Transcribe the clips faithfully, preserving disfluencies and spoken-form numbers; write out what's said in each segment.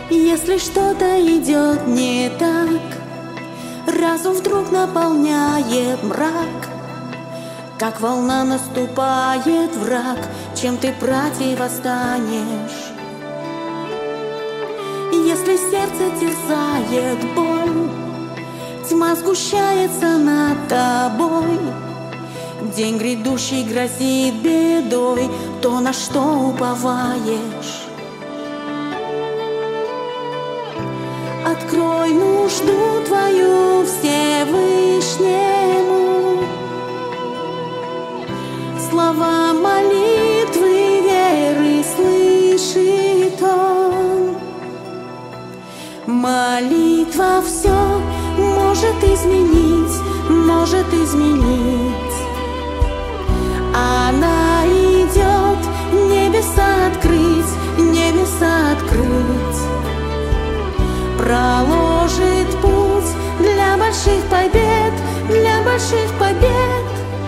Если что-то идет не так, разум вдруг наполняет мрак, как волна наступает враг, чем ты противостанешь. Если сердце терзает боль, тьма сгущается над тобой, день грядущий грозит бедой, то, на что уповаешь. Открой нужду твою Всевышнему, слова молитвы веры слышит Он. Молитва все может изменить, может изменить. Она идет небеса открыть, небеса открыть. Проложит путь для больших побед, для больших побед.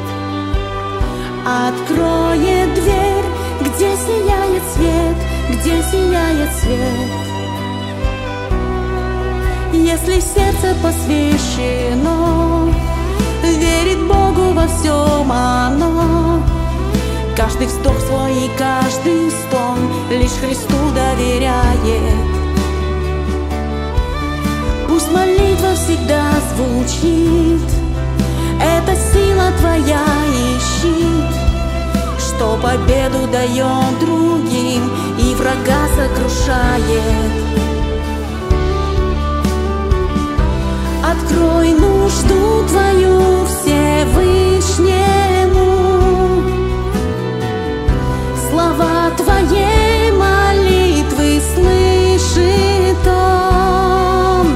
Откроет дверь, где сияет свет, где сияет свет. Если сердце посвящено, верит Богу во всем оно. Каждый вздох свой и каждый стон лишь Христу доверяет. Пусть молитва всегда звучит, это сила твоя и щит, что победу дает другим и врага сокрушает. Открой нужду твою Всевышнему, слова твоей молитвы слышит Он.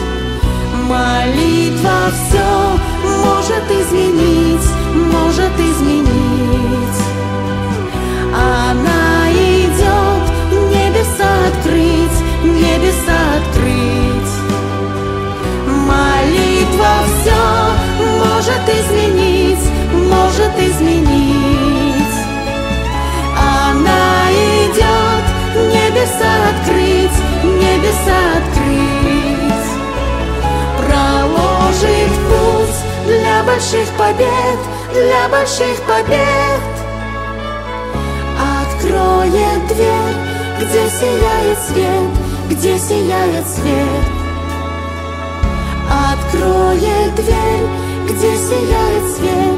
Молитва все может изменить, может изменить. Она идет небеса открыть, небеса открыть. Молитва все может изменить, может изменить. Она идет небеса открыть, небеса открыть. Проложит путь для больших побед, для больших побед. Откроет дверь, где сияет свет, где сияет свет. Откроет дверь, где сияет свет.